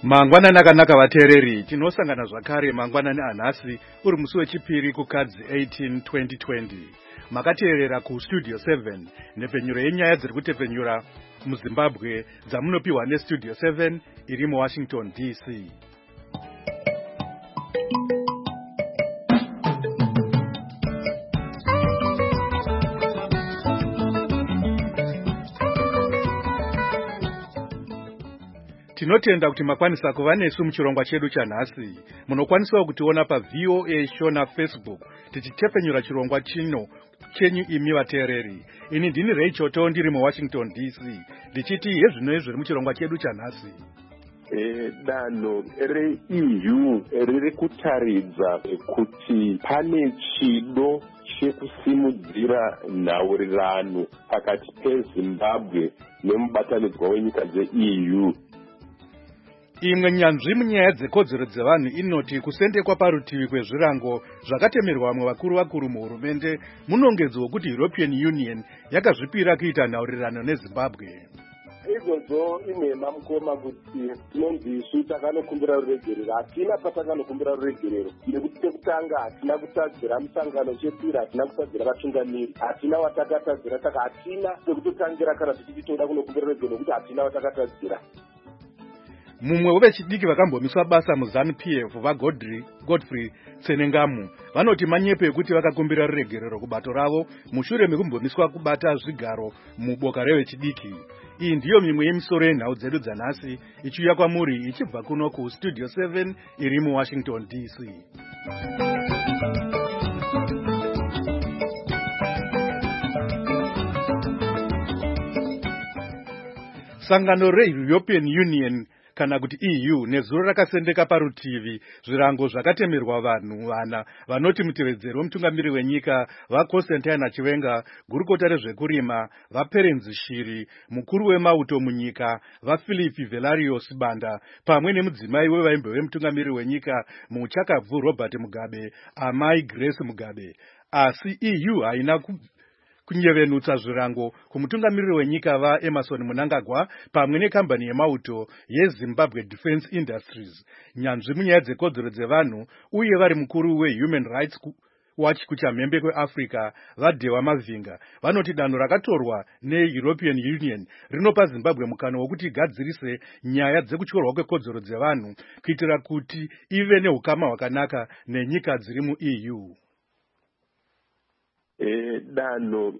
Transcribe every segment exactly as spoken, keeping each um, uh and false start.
Mangwanani akanaka vateereri, tinosangana zvakare mangwanani anhasi uri musi wechipiri kukadzi eighteen twenty twenty. Makateerera kustudio seven nhepfenyuro yenyaya dziri kutepfenyura muZimbabwe dzamunopiwa nestudio seven iri muWashington D C. Tinotenda kuti makwanisa kuva nesu muchirongwa chedu chanhasi. Munokwanisawo kutiona paV O A show na Facebook tichitepfenyura chirongwa chino chenyu imi vateereri. Ini ndini Ray Choto ndiri muWashington D C ndichiti hezvino zviri muchirongwa chedu chanhasi. E, danho reE U riri kutaridza kuti pane chido chekusimudzira nhaurirano pakati peZimbabwe nemubatanidzwa wenyika dzeE U. Imwe nyanzvi munyaya dzekodzero dzevanhu inoti kusendekwa parutivi kwezvirango zvakatemerwa vamwe vakuru vakuru muhurumende munongedzo wekuti European Union yakazvipira kuita nhaurirano neZimbabwe. Izvozvo inhema mukoma kuti tinonzi isu takanokumbira ruregerero, hatina patakanokumbira ruregerero nekuti tekutanga hatina kutadzira musangano chepiri, hatina kutadzira vatungamiri, hatina watakatadzira, saka hatina pekutotangira kana tichiti toda kunokumbira ruregerero nekuti hatina watakatadzira. Mumwe wevechidiki vakambomiswa basa muZANU P F vaGodfrey Tsenengamu vanoti manyepo ekuti vakakumbira ruregerero kubato ravo mushure mekumbomiswa kubata zvigaro muboka revechidiki. Iyi ndiyo mimwe yemisoro yenhau dzedu dzanhasi ichiuya kwamuri ichibva kuno kustudio seven iri muWashington D C. Sangano reEuropean Union kana kuti E U nezuro rakasendeka parutivi zvirango zvakatemerwa vanhu vana vanoti mutevedzeri wemutungamiri wenyika vaConstantine Chiwenga, gurukota rezvekurima vaPerenzi Shiri, mukuru wemauto munyika vaPhilip Velarius Banda, pamwe nemudzimai wevaimbe wemutungamiri wenyika muchakabvu Robert Mugabe, amai Grace Mugabe. Asi E U haina ku kunyevenutsa zvirango kumutungamiriri wenyika vaEmerson Mnangagwa pamwe nekambani yemauto yeZimbabwe Defence Industries. Nyanzvi munyaya dzekodzero dzevanhu uye vari mukuru weHuman Rights Watch kuchamhembe kweAfrica vaDhewa Mavhinga vanoti danho rakatorwa neEuropean Union rinopa Zimbabwe mukana wokuti igadzirise nyaya dzekutyorwa kwekodzero dzevanhu kuitira kuti ive neukama hwakanaka nenyika dziri muE U. E, danho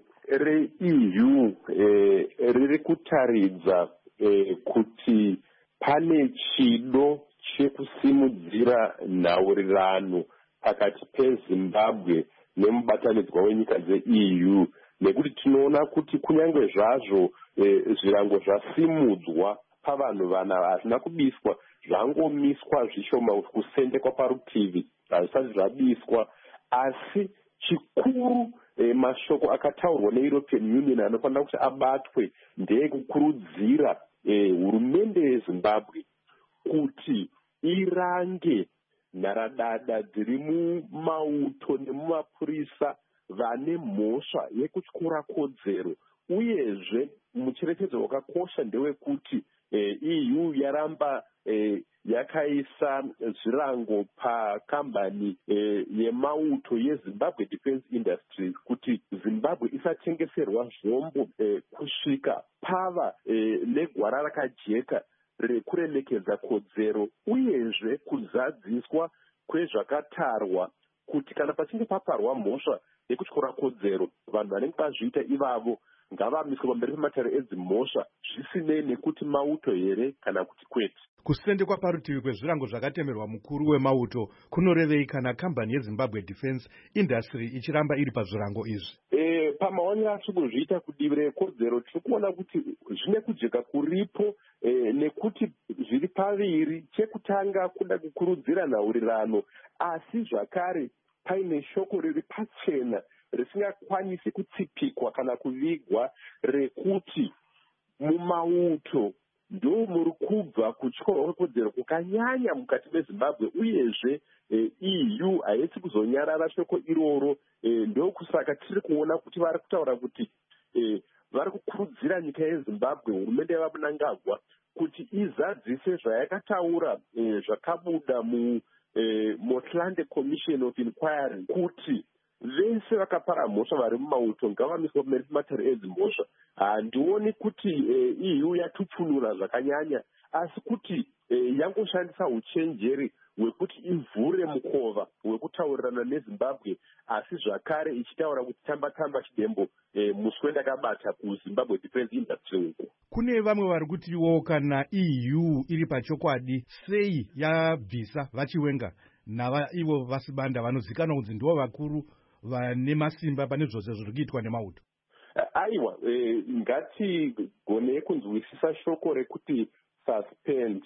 reE U e, riri kutaridza e, kuti pane chido chekusimudzira nhaurirano pakati peZimbabwe nemubatanidzwa wenyika dzeE U, nekuti tinoona kuti kunyange zvazvo e, zvirango zvasimudzwa pavanhu vana hazvina kubiswa, zvangomiswa zvishoma kusendekwa parutivi, hazvisati zvabiswa, asi chikuru E, mashoko akataurwa neEuropean Union anofanira kuti abatwe ndeyekukurudzira e, hurumende yeZimbabwe kuti irange nharadada dziri mumauto nemumapurisa vane mhosva yekutyora kodzero, uyezve mucherechedzo wakakosha ndewekuti E U yaramba e, yakaisa zvirango pakambani e, yemauto yeZimbabwe Defence Industries kuti Zimbabwe isatengeserwa zvombo e, kusvika pava e, negwara rakajeka rekuremekedza kodzero, uyezve kuzadziswa kwezvakatarwa kuti kana pachinge paparwa mhosva yekutyora kodzero vanhu vanenge vazviita ivavo ngavamiswe pamberi pematare edzimhosva zvisinei nekuti mauto here kana kuti kwete. Kusendekwa parutivi kwezvirango zvakatemerwa mukuru wemauto kunorevei kana kambani yeZimbabwe Defence Industry ichiramba iri pazvirango izvi? E, pamaonero atiri kuzviita kudivi rekodzero tiri kuona kuti zvine kujeka kuripo e, nekuti zviri paviri. Chekutanga kuda kukurudzira nhaurirano, asi zvakare paine shoko riri pachena risingakwanisi kutsipikwa kana kuvigwa rekuti mumauto ndo muri kubva kutyorwa kwekodzero kukanyanya mukati meZimbabwe, uyezve E U haisi kuzonyarara shoko iroro. Ndokusaka tiri kuona kuti vari kutaura kuti vari kukurudzira nyika yezimbabwe, hurumende yavamunangagwa, kuti izadzise zvayakataura eh, zvakabuda mu eh, Motlanthe Commission of Inquiry, kuti vese vakapara mhosva vari mumauto ngavamiswa pamberi pematare edzimhosva. Handioni kuti eh, E U yatupfunura zvakanyanya, asi kuti eh, yangoshandisa uchenjeri hwekuti ivhure mukova wekutaurirana nezimbabwe, asi zvakare ichitaura kuti tamba tamba chidembo eh, muswe ndakabata kuZimbabwe Defence Industry uko. Kune vamwe vari kutiwo kana E U iri pachokwadi sei yabvisa vachiwenga nava ivo vasibanda vanozikanwa kunzi ndivo vakuru vane masimba pane zvose zviri kuitwa nemauto. Aiwa, eh, ngatigone kunzwisisa shoko rekuti suspend.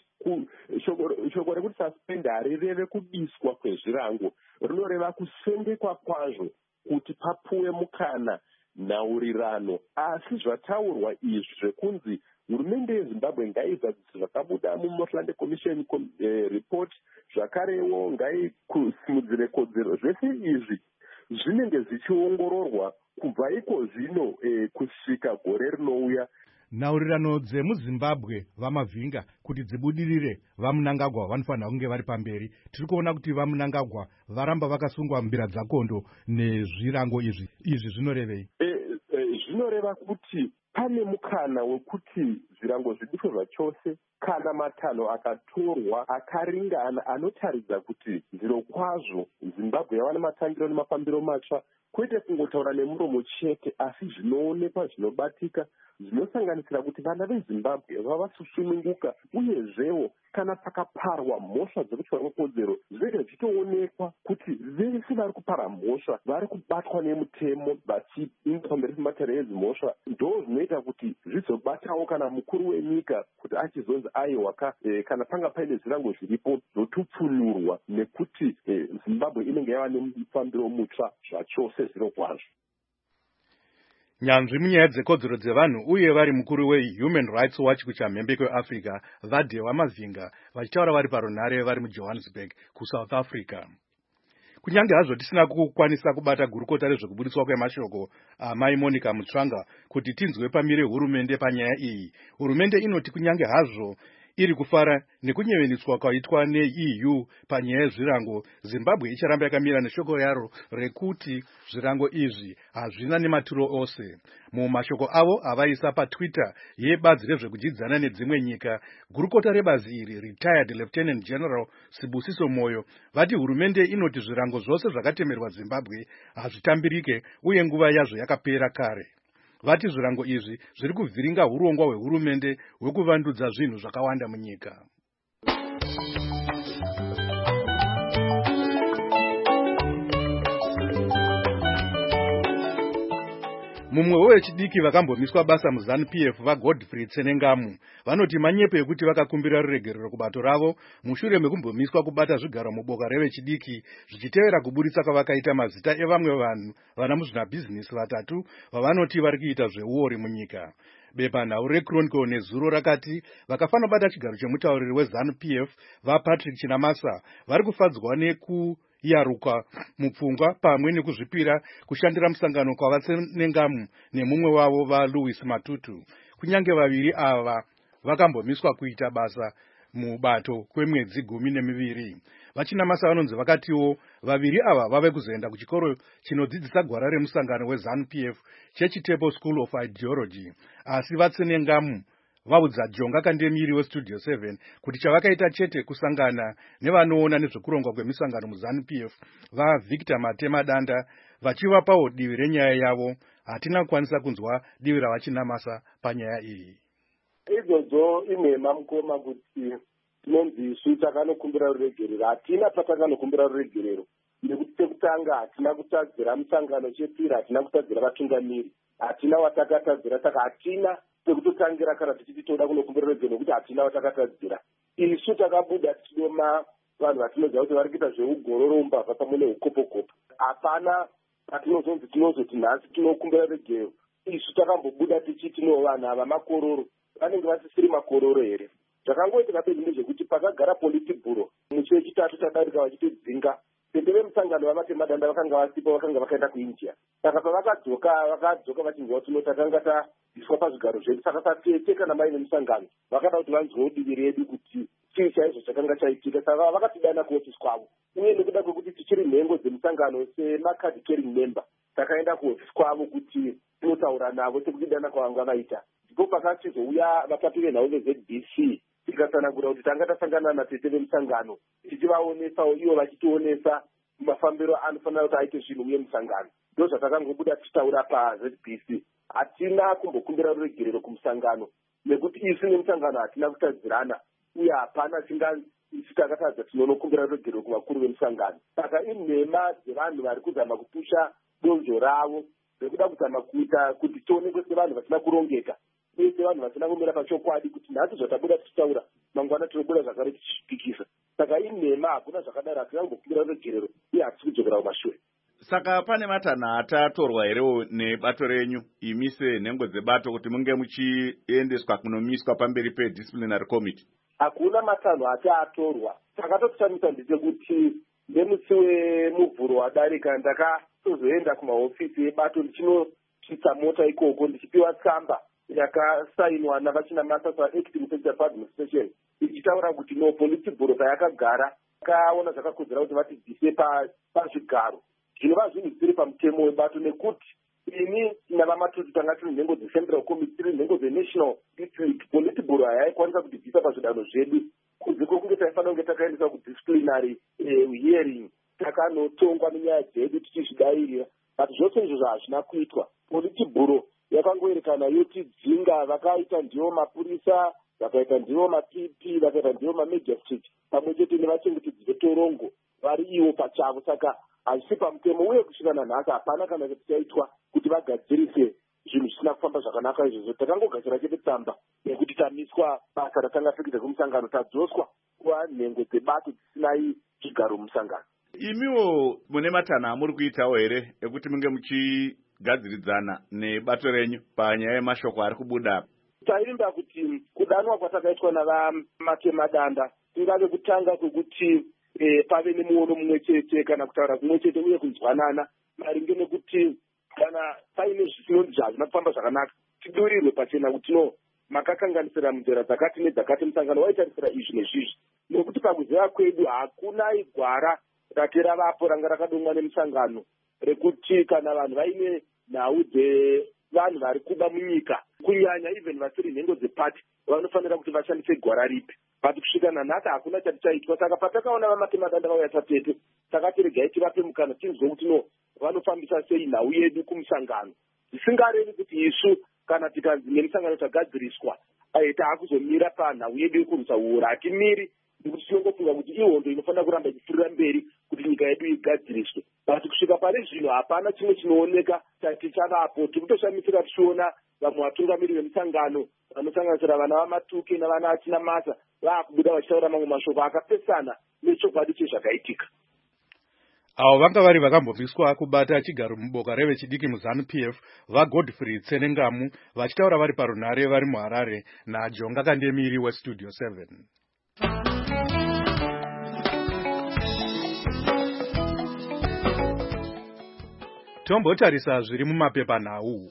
Shoko, shoko rekuti suspend harireve kubiswa kwezvirango, rinoreva kusendekwa kwazvo kuti papuwe mukana nhaurirano. Asi zvataurwa izvi zvekunzi hurumende yezimbabwe ngaizadzise zvakabuda muMotlanthe Commission eh, report, zvakarewo ngaikusimudzire kodzero, zvese izvi zvinenge zvichiongororwa kubva iko zvino eh, kusvika gore rinouya. Nhaurirano dzemuzimbabwe vamavhinga kuti dzibudirire, vamunangagwa vanofanira kunge vari pamberi. Tiri kuona kuti vamunangagwa varamba vakasungwa mbira dzakondo nezvirango izvi. Izvi zvinorevei? Eh, eh, zvinoreva kuti pane mukana wekuti zvirango zvidikwe zvachose kana matanho akatorwa akaringana anotaridza kuti zviro kwazvo Zimbabwe yava nematangiro nemafambiro matsva, kwete kungotaura nemuromo chete, asi zvinoonekwa zvinobatika, zvinosanganisira kuti vana veZimbabwe vava susununguka, uyezvewo kana pakaparwa mhosva dzekutywa kwekodzero zvinenge zvichitoonekwa kuti vese vari kupara mhosva vari kubatwa nemutemo vachiinda pamberi pematare edzimhosva. Ndo zvinoita kuti zvizobatawo kana mukuru wenyika kuti achizonzi aiwa ka eh, kana panga paine zvirango zviripo zvotupfunurwa, nekuti eh, Zimbabwe inenge yava nemufambiro mutsva zvachose zviro kwazvo. Nyanzvi munyaya dzekodzero dzevanhu uye vari mukuru weHuman Rights Watch kuchamhembe kweAfrica Vadhewa Mavhinga vachitaura vari parunhare vari muJohannesburg kuSouth Africa. Kunyange hazvo tisina kukwanisa kubata gurukota rezvekubudiswa kwemashoko amai Monica Mutsvanga kuti tinzwe pamire hurumende panyaya iyi, hurumende inoti kunyange hazvo iri kufara nekunyeveniswa kwaitwa neE U panyaya yezvirango, Zimbabwe icharamba yakamira neshoko yaro rekuti zvirango izvi hazvina nematuro ose. Mumashoko avo avaisa paTwitter yebazi rezvekudyidzana nedzimwe nyika, gurukota rebazi iri retired Lieutenant General Sibusiso Moyo vati hurumende inoti zvirango zvose zvakatemerwa Zimbabwe hazvitambirike uye nguva yazvo yakapera kare. Vati zvirango izvi zviri kuvhiringa urongwa hwehurumende hwekuvandudza zvinhu zvakawanda munyika. Mumwe wevechidiki vakambomiswa basa muZANU-P F vaGodfrey Tsenengamu vanoti manyepo ekuti vakakumbira ruregerero kubato ravo mushure mekumbomiswa kubata zvigaro muboka revechidiki zvichitevera kuburitsa kwavakaita mazita evamwe vanhu vana muzvinabhizinesi vatatu vavanoti vari kuita zveuori munyika. Bepanhau reChronicle nezuro rakati vakafana bata chigaro chemutauriri weZANU-P F vaPatrick Chinamasa vari kufadzwa neku yaruka mupfungwa pamwe nekuzvipira kushandira musangano kwavatsenengamu nemumwe wavo vaLouis Matutu. Kunyange vaviri ava vakambomiswa kuita basa mubato kwemwedzi gumi nemiviri. Vachinamasa vanonzi vakatiwo vaviri ava vave kuzoenda kuchikoro chinodzidzisa gwara remusangano weZANU-P F cheChitepo School of Ideology, asi vatsenengamu vaudza Jonga Kandemiri weStudio seven kuti chavakaita chete kusangana nevanoona nezvekurongwa kwemisangano muZANU-P F vaVictor Matema Danda vachivapawo divi renyaya yavo. Hatina kukwanisa kunzwa divi ravachinamasa panyaya iyi. Idzodzo inhema mukoma kuti tinonzi isu takanokumbira ruregerero, hatina patakanokumbira ruregerero nekuti tekutanga hatina kutadzira musangano, chepiri hatina kutadzira vatungamiri, hatina watakatadzira, saka hatina pekutotangira kana tichiti toda kunokumbira ruregerero kuti hatina watakatadzira. Isu takabuda tichidoma vanhu vatinoziva kuti vari kuita zveugororomba pamwe neukopokopo. Hapana patinozonzi tinozoti nhasi tinokumbira ruregerero. Isu takambobuda tichiti no vanhu ava makororo vanenge vasisiri makororo here. Zvakangoitika bedzi ndezvekuti pakagara politibhuro musi wechitatu tadarika vachitidzinga tete vemusangano vamatemadanda vakanga vasipa vakanga vakaenda kuindia. Saka pavakadzoka vakadzoka vachinzwa kuti takanga tabviswa pazvigaro zvedu. Saka patete kana mai vemusangano vakada kuti vanzwewo divi redu kuti chii chaizvo chakanga chaitika. Saka vakatidana kuofisi kwavo, uye nekuda kwekuti tichiri nhengo dzemusangano semacard carrying member takaenda kuofisi kwavo kuti tinotaura navo sekutidana kwavanga vaita. Ndipo pakachizouya vatapi venhau veZ B C tikatsanangura kuti tanga tasangana natete vemusangano tichivaonesawo ivo vachitionesa mafambiro anofanira kuti aite zvinhu uye musangano. Ndo zvatakangobuda tichitaura paZ B C. Hatina kumbokumbira ruregerero kumusangano nekuti isu nemusangano hatina kutadzirana, uye hapana tingaisu takatadza tinonokumbira ruregerero kuvakuru vemusangano. Saka inhema dzevanhu vari kuzama kupusha donzvo ravo rekuda kuzama kuita kuti tionekwe sevanhu vasina kurongeka uye sevanhu vasina kumira pachokwadi, kuti nhasi zvatabuda tichitaura mangwana tinobuda zvakare tichipikisa. Saka inhema hakuna zvakadaro, hatina kumbokumbira ruregerero uye hatisi kudzokera kumashure. Saka pane matanha atatorwa herewo nebato renyu imi senhengo dzebato kuti munge muchiendeswa kunomiswa pamberi pedisciplinary committee? Hakuna matanho ataatorwa. Takatotamisa ndechekuti nemusi wemuvhuro wadarika ndakatozoenda kumahofisi ebato ndichinochitsa mota ikoko ndichipiwa tsamba yakasainwa navachina Masasa acting secretary for administration ichitaura kuti no politburo payakagara akaona zvakakodzera kuti vatibvise pazvigaro. Zvinova zvinhu zvisiri pamutemo webato nekuti ini navamatuti tanga tiri nhengo dzecentral committee, tiri nhengo dzenational district. Politburo hayaikwanisa kutibvisa pazvidanho zvedu kunze kwokunge taifanira kunge takaendeswa kudisciplinary hearing takanotongwa nenyaya dzedu tichizvidairira. But zvose izvozvo hazvina kuitwa. Politburo yakangoerekana yotidzinga, vakaita ndivo mapurisa, vakaita ndivo maP P, vakaita ndivo mamagistrate pamwe chete nevachengetedzi vetorongo vari ivo pachavo. Saka hazvisi pamutemo, uye kusvika nanhasi hapana kana chaitwa kuti vagadzirise zvinhu zvisina kufamba zvakanaka izvozvo. Takangogadzira chete tsamba yekuti tamiswa basa ratanga tapinza kumusangano, tadzoswa kuva nhengo dzebato dzisinai chigaro mumusangano. Imiwo mune matanha amuri kuitawo here ekuti munge muchigadziridzana nebato renyu panyaya yemashoko ari kubuda? Taivimba kuti kudanwa kwatakaitwa navamatemadanda tingave kutanga kwekuti E, pave nemuono mumwe chete kana kutaura kumwe chete uye kunzwanana maringe nekuti kana paine zvinonzi hazvina kufamba zvakanaka tidurirwe pachena kuti no makakanganisira munzira dzakati nedzakati musangano waitarisira izvi nezvizvi, nekuti pakuziva kwedu hakuna igwara rati ravapo ranga rakadomwa nemusangano rekuti kana vanhu vaine nhau dzevanhu vari kuba munyika kunyanya even vasiri nhengo dzepati vanofanira kuti vashandise gwara ripi. But kusvika nanhasi hakuna chati chaitwa. Saka patakaona vamatemadanda vauya tatete takati regai tivape mukana tinzwe kuti no vanofambisa sei nhau yedu kumusangano, zvisingarevi kuti isu kana tikanzi nemusangano tagadziriswa taakuzomira panhau yedu yekurwisa uora. Hatimiri, nekuti tinongofunga kuti ihondo inofanira kuramba ichipfuurira mberi kuti nyika yedu igadziriswe. But kusvika pane zvino hapana chimwe chinooneka chati chavapo. Tikutoshamisira tichiona vamwe vatungamiri vemusangano vanosanganisira vana vamatuke navana vachina Masa vaakubuda vachitaura mamwe mashoko akapesana nechokwadi chezvakaitika. Avo vanga vari vakambobviswa kubata chigaro muboka revechidiki muZANU P F vaGodfrey Tsenengamu vachitaura vari parunhare vari muHarare naJonga Kandemiri weStudio seven. Tombotarisa zviri mumapepanhau.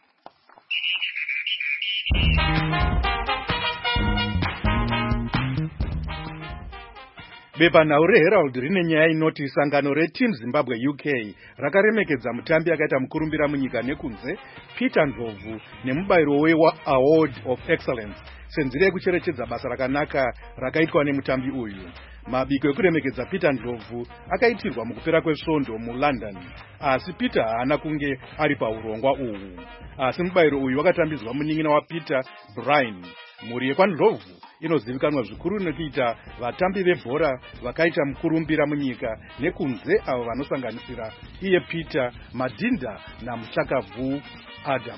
Bepanhau reHerald rine nyaya inoti sangano reTeam Zimbabwe U K rakaremekedza mutambi akaita mukurumbira munyika nekunze Peter Ndlovu nemubayiro weAward of Excellence senzira yekucherechedza basa rakanaka rakaitwa nemutambi uyu. Mabiko ekuremekedza Peter Ndlovu akaitirwa mukupera kwesvondo muLondon, asi Peter haana kunge ari paurongwa uhu. Asi mubayiro uyu wakatambidzwa munin'ina waPeter, Brian. Mhuri yekwaNdlovu inozivikanwa zvikuru nekuita vatambi vebhora vakaita mukurumbira munyika nekunze avo vanosanganisira iye Peter, Madinda namuchakabvu Adam.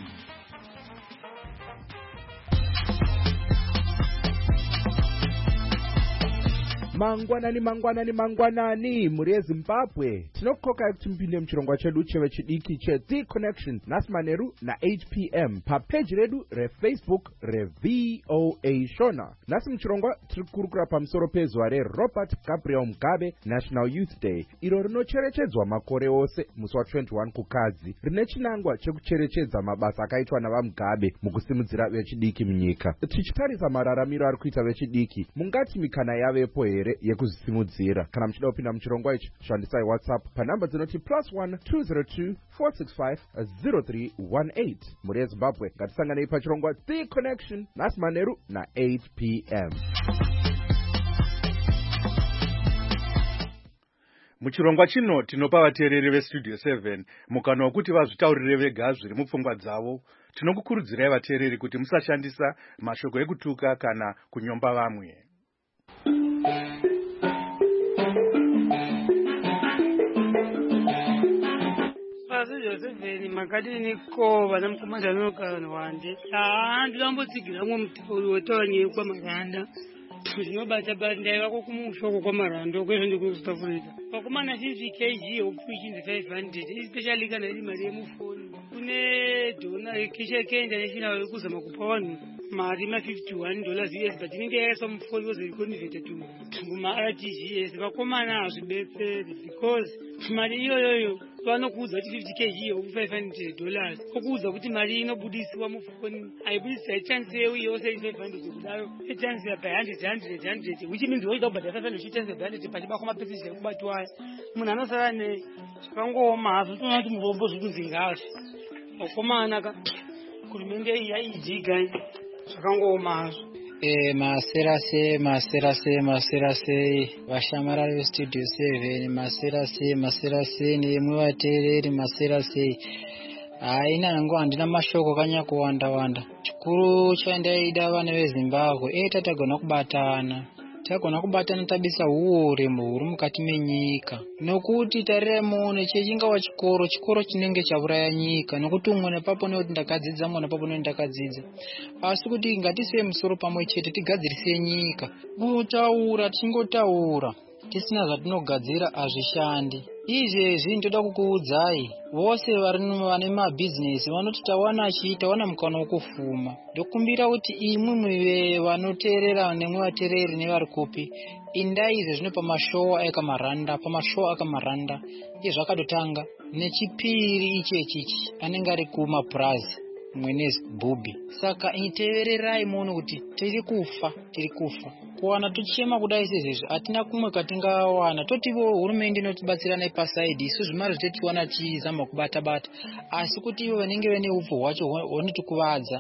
mangwanani mangwanani mangwanani mhuri yezimbabwe tinokukokai kuti mupinde muchirongwa chedu chevechidiki cheThe Connection nhasi manheru na-eight p m papeji redu refacebook reV O A Shona. Nhasi muchirongwa tiri kurukura pamusoro pezuva reRobert Gabriel Mugabe National Youth Day, iro rinocherechedzwa makore ose musi wa twenty-one kukadzi, rine chinangwa chekucherechedza mabasa akaitwa navamugabe mukusimudzira vechidiki munyika. Tichitarisa mararamiro ari kuita vechidiki, mungati mikana yavepo here yekuzvisimudzira? Kana muchida kupinda muchirongwa ichi, shandisai WhatsApp panhamba dzinoti plus one two zero two four six five zero three one eight. Mhuri yeZimbabwe, ngatisanganei pachirongwa The Connection nhasi manheru na-eight p m. Muchirongwa chino tinopa vateereri vestudio seven mukana wekuti vazvitaurire vega zviri mupfungwa dzavo. Tinokukurudzirai vateereri kuti musashandisa mashoko ekutuka kana kunyomba vamwe. Studio seven makadini ko vana mukomanda nokana wande. Ah ndilambotsigira mwe mutoro wetonye kwa maganda. Zvinobata banda vako kumushoko kwamarando kwezvo ndikuzvitafurita pakumana fifty kilograms opfuchinzi five hundred especially kana iri mari yemufoni kune dona kesha kenda national yekuzama kupa vanhu mari ma-fifty-one dollars U S but inenge yakaiswa mufoni wozoiconverte to kuma-R T G S vakomana hazvibetseri because mari iyoyoyo vanokuudza kuti fifty kilograms five hundred dollars okuudza kuti mari inobudisiwa mufoni haibudisi haichansi yeuye ose five hundred kudaro ichansi by hundred hundred hundred which means woida kubhadha five hundred uchichansi by hundred pachibako mapesisi ekubatwayo munhu anosara ne zvakangooma hazvo toona kuti murombo zvikunzi ngazvo vakomana ka hurumende iyi yaijiga zvakangooma hazvo. Eh, maserase maserase maserase vashamarari vestudio seven maserase maserase nemwe vateereri maserase. Hai nangu handina mashoko kanya kuwanda wanda. Chikuru chandaida vana veZimbabwe eh tatagona kubatana. Tagona kubatana tabisa uore muhuru mukati menyika. Nokuti tarira muone chechinga wa chikoro chikoro chinenge chauraya nyika nokuti umwe nepapo nekuti ndakadzidza mwana papo nekuti ndakadzidza. Asi kuti ngatise musoro pamwe chete tigadzirise nyika. Kutaura tingotaura tisina zvatinogadzira azvishandi. Izvezvi ndoda kukuudzai vose vari vane mabhizinesi vanoti tawana achiita tawana mukana wokufuma. Ndokumbira kuti imwe mwe vanoteerera nemwe vateereri nevari kupi indai izvezvino pamashow akamaranda pamashow akamaranda izvakadotanga nechipiri ichechichi anenge ari kumapurazi mwenezi bubi. Saka iteererai muone kuti tiri kufa tiri kufa kuwana tuchema kudai sezvezvi hatina kumwe katingawana totivo hurumende inotibatsira nepasaidi isu zvimari zvitetiwana tizama kubata bata asi kuti ivo vanenge vane upfu hwacho honotikuvadza.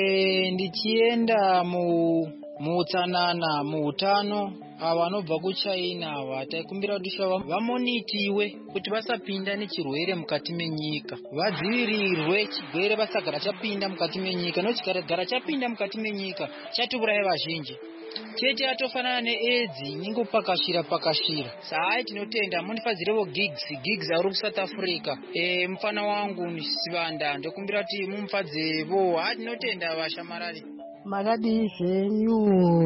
E, ndichienda mu muutsanana muutano ava vanobva kuChina ava taikumbira kuti vamonitiwe kuti vasapinda nechirwere mukati menyika, vadzivirirwe chirwere vasagara chapinda mukati menyika nokuti chikagara chapinda mukati menyika chatiuraya vazhinji. Chete atofanana neAIDS ningopakashira pakashira. Sai tinotenda munifadzirevo gigs gigs ari kuSouth Africa. E, mfana wangu nisivanda ndokumbira kuti mumfadzevo. Ha tinotenda vashamarari. Makadi zvenyu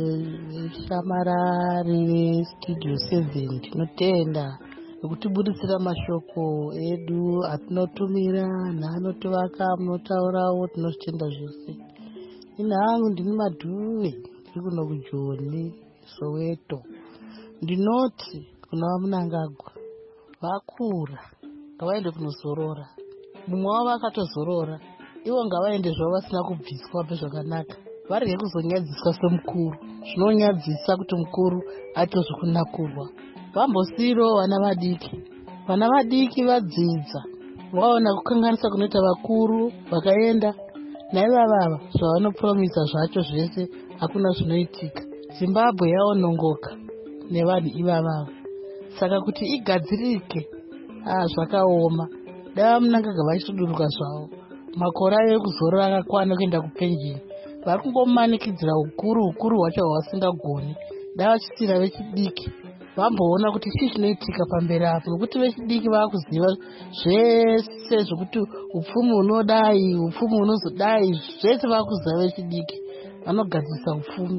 shamarari vestudio seven tinotenda nekutibudisira mashoko edu atinotumira neanotovaka munotaurawo tinotenda zvese. Ina hangu ndini Madhuve kuno kuJoni Soweto. Ndinoti kuna vaMunangagwa vakura ngavaende kunozorora. Mumwe wavo akatozorora ivo ngavaende zvavo vasina kubviswa pezvakanaka varege kuzonyadziswa semukuru. Zvinonyadzisa kuti mukuru aite zvokunakurwa. Vambosiro vana vadiki vana vadiki vadzidza vaona kukanganisa kunoita vakuru vakaenda naivavava zvavanopromisa zvacho zvese hakuna zvinoitika. Zimbabwe yaonongoka nevanhu ivavava. Saka kuti igadzirike ah zvakaoma. Dava Munangagwa vachitoduruka zvavo makore ayo ekuzorora akakwana kuenda kupenjini vari kungomanikidzira ukuru ukuru hwacho hwavasingagoni. Dava chisira vechidiki vamboona kuti chii chinoitika pamberi apo nokuti vechidiki vakuziva zvese zvokuti upfumi unodai upfumi unozodai zvese vakuziva vechidiki vanogadzisa upfumi.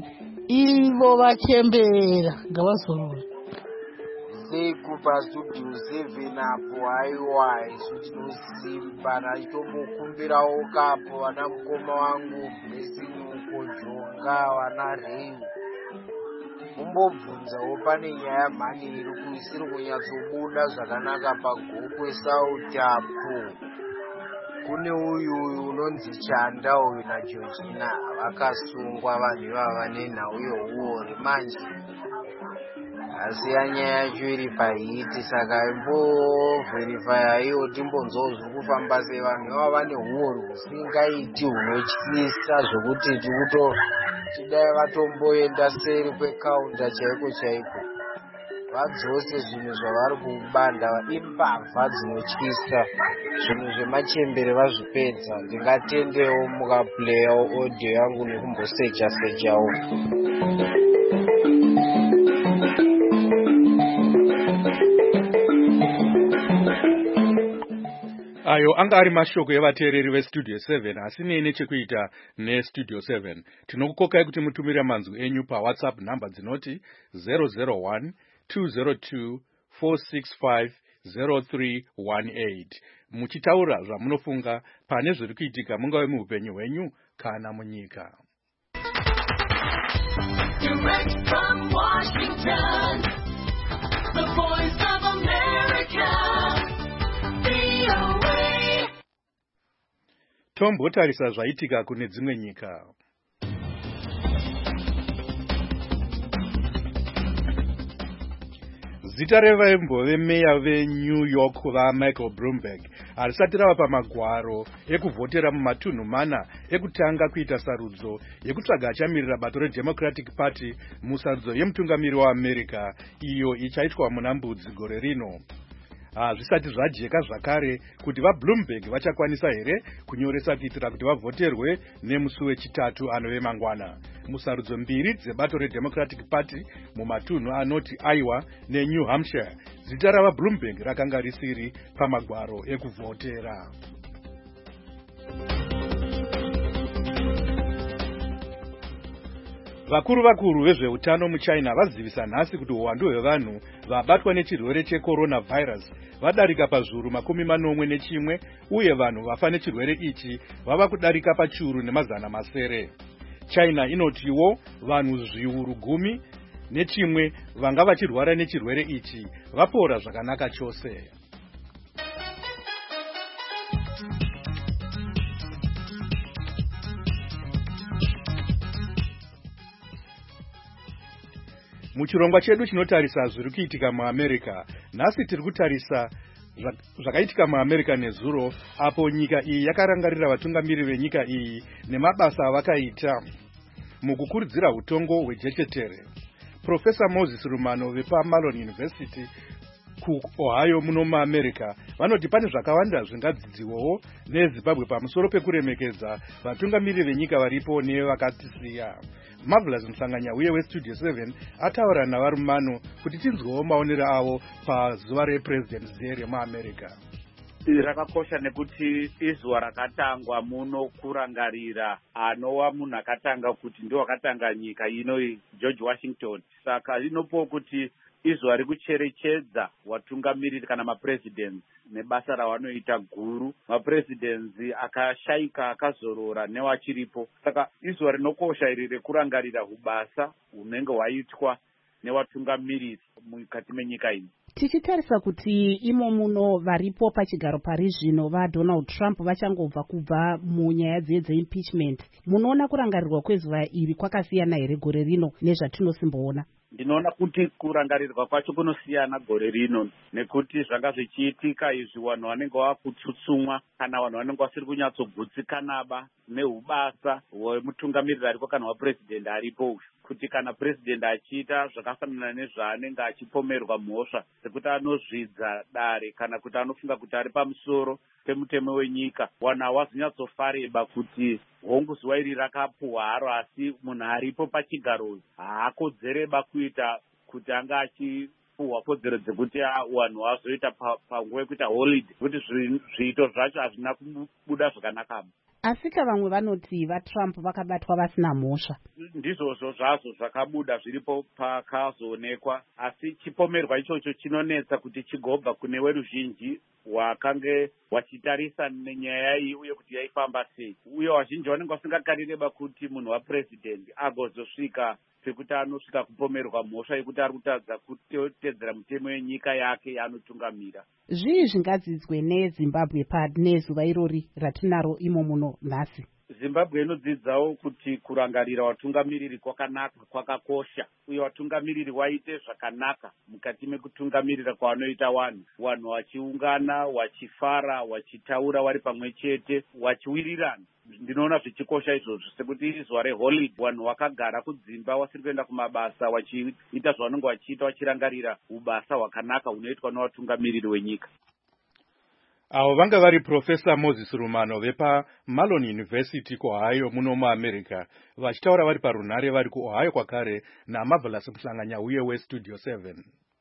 ivo vachembera ngavazorora sekupa studio seven apo haiwa isu tinosimba naitombokumbirawo kapo vana mukoma wangu blessing uko jonga vana reu mumbobvunzawo pane nyaya mhani iri isiri kunyatsobuda zvakanaka pagokwe sauti apo kune uyu uyu unonzi Chanda uyu naJeorgina vakasungwa vanhu ivava nenhau yeuori manje asi nyaya yacho iri pahiti saka imbovherifaya iyo timbonzwawo zviri kufamba sei. Vanhu ivava vane uori husingaiti hunotyisa zvokuti tikuto tidai vatomboenda seri kwekaunda chaiko chaiko vadzose zvinhu zvavari kubanda imbavha dzinotyisa zvinhu zvemachembere vazvipedza. Ndingatendewo mukaplayawo audio yangu nekumbosecha sechawo. Ayo anga ari mashoko evateereri vestudio seven asine nechekuita nestudio seven. Tinokukokai kuti mutumire manzwi enyu pawhatsapp namba dzinoti zero zero one two zero two four six five zero three one eight muchitaura zvamunofunga pane zviri kuitika mungave muupenyu hwenyu kana munyika. Direct from Washington, the voice of America, V O A. Tombotarisa zvaitika kune dzimwe nyika. Zita revaimbo meya veNew York vaMichael Bloomberg harisati rava pamagwaro ekuvhotera mumatunhu mana ekutanga kuita sarudzo yekutsvaga achamirira bato reDemocratic Party musarudzo yemutungamiri waAmerica iyo ichaitwa muna Mbudzi gore rino. Hazvisati zvajeka zvakare kuti vaBloomberg vachakwanisa here kunyoresa kuitira kuti vavhoterwe nemusi wechitatu anove mangwana. Musarudzo mbiri dzebato reDemocratic Party mumatunhu anoti Iowa neNew Hampshire, zita ravaBloomberg rakanga risiri pamagwaro ekuvhotera. Vakuru vakuru vezveutano muChina vazivisa nhasi kuti uwandu hwevanhu vabatwa nechirwere checoronavirus vadarika pazviuru makumi manomwe nechimwe uye vanhu vafa nechirwere ichi vava kudarika pachiuru nemazana masere. China inotiwo vanhu zviuru gumi nechimwe vanga vachirwara nechirwere ichi vapora zvakanaka chose. Muchirongwa chedu chinotarisa zviri kuitika muAmerica, nhasi tiri kutarisa zvakaitika muAmerica nezuro apo nyika iyi yakarangarira vatungamiri venyika iyi nemabasa avakaita mukukurudzira utongo hwejechetere. Professor Moses Rumano vepaMalon University kuOhio muno muAmerica vanoti pane zvakawanda zvingadzidziwawo neZimbabwe pamusoro pekuremekedza vatungamiri venyika varipo nevakatisiya. Marvelous Msanganya uye weStudio seven ataura navarumano kuti tinzwewo maonero avo pazuva rePresident's Day remuAmerica. Rakakosha nekuti izuva rakatangwa muno kurangarira anova munhu akatanga kuti ndiwo akatanga nyika ino George Washington. Saka inopo kuti izuva rikucherechedza watungamiriri kana mapresidents nebasa ravanoita guru. Mapresidents akashaika akazorora newachiripo. Saka izuva rinokosha iri rekurangarira ubasa hunenge hwaitwa newatungamiriri mukati menyika ino. Tichitarisa kuti imo muno varipo pachigaro pari zvino vaDonald Trump vachangobva kubva munyaya dzeimpeachment, munoona kurangarirwa kwezuva iri kwakasiyana here gore rino nezvatinosimboona? Ndinoona kuti kurangarirwa kwacho kunosiyana gore rino nekuti zvanga zvichiitika izvi vanhu vanenge vakutsutsumwa kana vanhu vanenge vasiri kunyatsogutsikanaba neubasa hwemutungamiriri aripo kana wapresident aripo, kuti kana president achiita zvakafanana nezvaanenge achipomerwa mhosva sekuti anozvidza dare kana kuti anofunga kuti ari pamusoro pemutemo wenyika, vanhu havazonyatsofareba kuti hongu zuva iri rakapuhwa haro, asi munhu aripo pachigaro haakodzereba kuita kuti anga achipuhwa kodzero dzekuti vanhu vazoita panguva yekuita holiday, kuti zviito zvacho hazvina kubuda zvakanaka. asika vamwe vanoti vatrump vakabatwa vasina mhosva. Ndizvozvo zvazvo zvakabuda zviripo pakazoonekwa, asi chipomerwa ichocho chinonetsa kuti chigobva kune weruzhinji wakange wachitarisa nenyaya iyi uye kuti yaifamba sei, uye vazhinji vanenge vasingakareba kuti munhu wapurezidendi agozosvika pekuti anosvika kupomerwa mhosva yekuti ari kutadza kutedzera mutemo yenyika yake yaanotungamira. Zvii zvingadzidzwe neZimbabwe pane zuva irori ratinaro imo muno nhasi? Zimbabwe inodzidzawo kuti kurangarira watungamiriri kwakanaka kwakakosha, uye watungamiriri waite zvakanaka mukati mekutungamirira kwavanoita vanhu, vanhu vachiungana, vachifara, vachitaura vari pamwe chete, vachiwirirana. Ndinoona zvichikosha izvozvo, sekuti zuva reholiday vanhu vakagara kudzimba vasiri kuenda kumabasa vachiita zvavanenge vachiita vachirangarira ubasa hwakanaka hunoitwa nevatungamiriri wenyika. Avo vanga vari Profesa Moses Rumano vepaMalone University kuOhio muno muAmerica, vachitaura vari parunhare vari kuOhio kwakare naMarvelous Muhlanganya uye weStudio seven.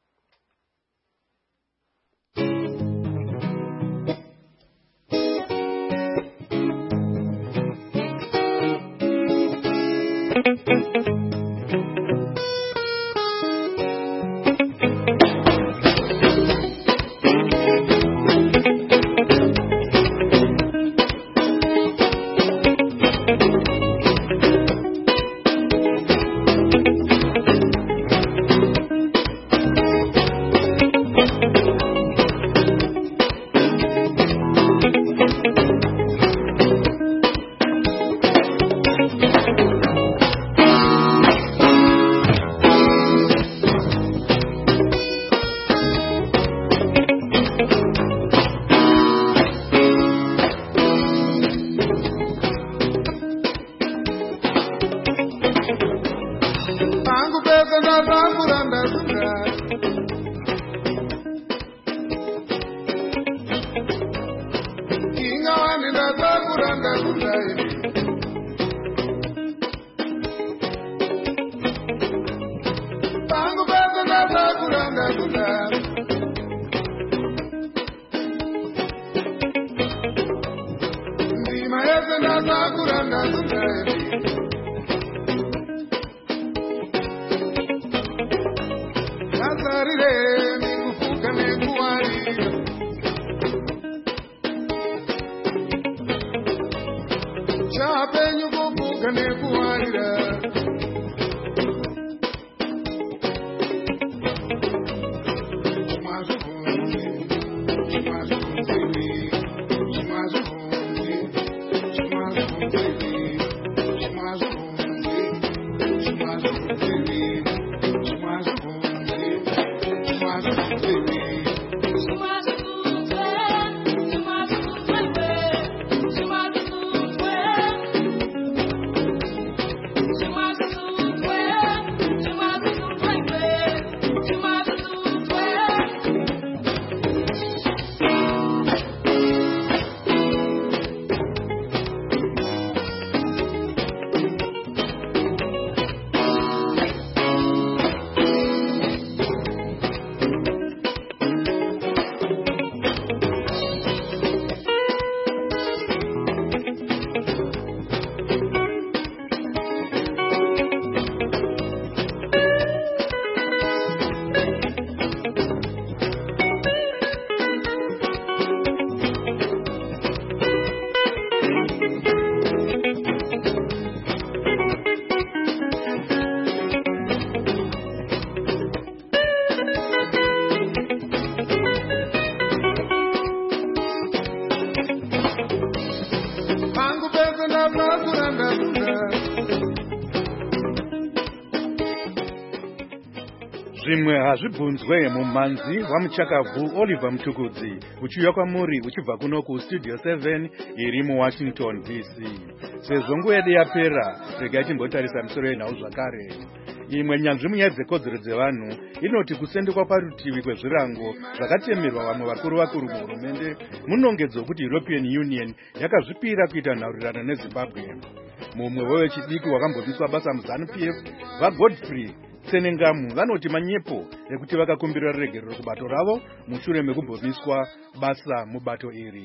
Zvimwe hazvibvunzwe mumanzi wamuchakavhu Oliver Mtukudzi uchiuya kwamuri uchibva kuno kuStudio seven iri muWashington D C. Sezvo nguva yedu yapera, regai timbotarisa misoro yenhau zvakare. Imwe nyanzvi munyaya dzekodzero dzevanhu inoti kusendekwa parutivi kwezvirango zvakatemerwa vamwe vakuru vakuru muhurumende munongedzo kuti European Union yakazvipira kuita nhaurirano neZimbabwe. Mumwe wevechidiki wakambobviswa basa muZANU-P F vaGodfrey Tsenengamu vanoti manyepo ekuti vakakumbirira regerero kubato ravo mushure mekumbobviswa basa mubato iri.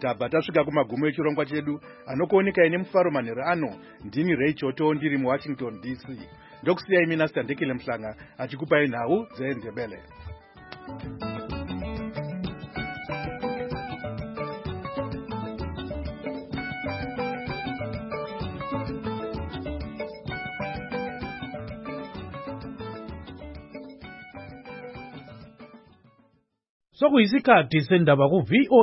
tabva tasvika kumagumo echirongwa chedu anokuonekai nemufaro manheru ano. Ndini Ray Choto ndiri muWashington D C. Ndokusiyai mina Sitandekile Mhlanga achikupai nhau dzeNdebele. Sokuyisikhathi sendaba ku V O